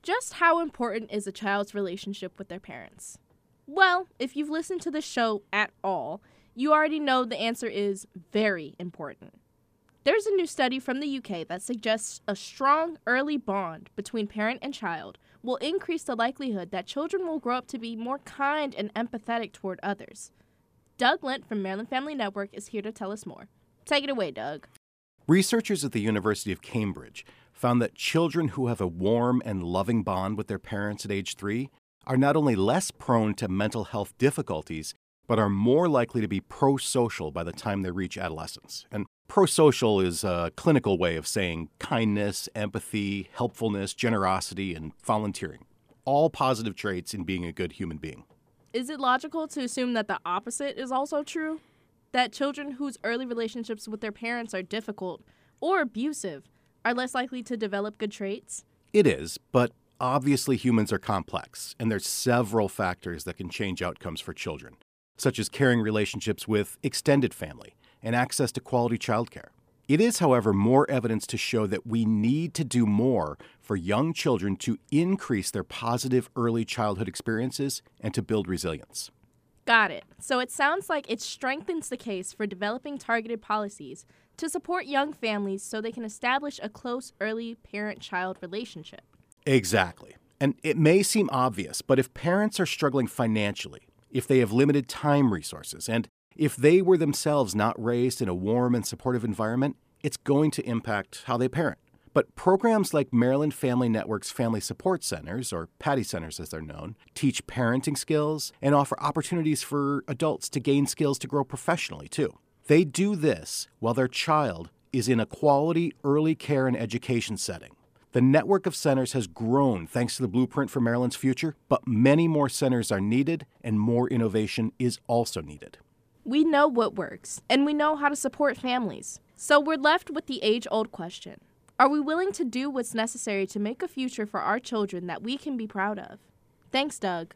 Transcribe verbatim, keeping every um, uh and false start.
Just how important is a child's relationship with their parents? Well, if you've listened to the show at all, you already know the answer is very important. There's a new study from the U K that suggests a strong early bond between parent and child will increase the likelihood that children will grow up to be more kind and empathetic toward others. Doug Lent from Maryland Family Network is here to tell us more. Take it away, Doug. Researchers at the University of Cambridge found that children who have a warm and loving bond with their parents at age three are not only less prone to mental health difficulties, but are more likely to be pro-social by the time they reach adolescence. And pro-social is a clinical way of saying kindness, empathy, helpfulness, generosity, and volunteering. All positive traits in being a good human being. Is it logical to assume that the opposite is also true? That children whose early relationships with their parents are difficult or abusive are less likely to develop good traits? It is, but obviously humans are complex, and there's several factors that can change outcomes for children, such as caring relationships with extended family and access to quality childcare. It is, however, more evidence to show that we need to do more for young children to increase their positive early childhood experiences and to build resilience. Got it. So it sounds like it strengthens the case for developing targeted policies to support young families so they can establish a close early parent-child relationship. Exactly. And it may seem obvious, but if parents are struggling financially, if they have limited time resources, and if they were themselves not raised in a warm and supportive environment, it's going to impact how they parent. But programs like Maryland Family Network's Family Support Centers, or PATI Centers as they're known, teach parenting skills and offer opportunities for adults to gain skills to grow professionally, too. They do this while their child is in a quality early care and education setting. The network of centers has grown thanks to the Blueprint for Maryland's Future, but many more centers are needed, and more innovation is also needed. We know what works, and we know how to support families. So we're left with the age-old question. Are we willing to do what's necessary to make a future for our children that we can be proud of? Thanks, Doug.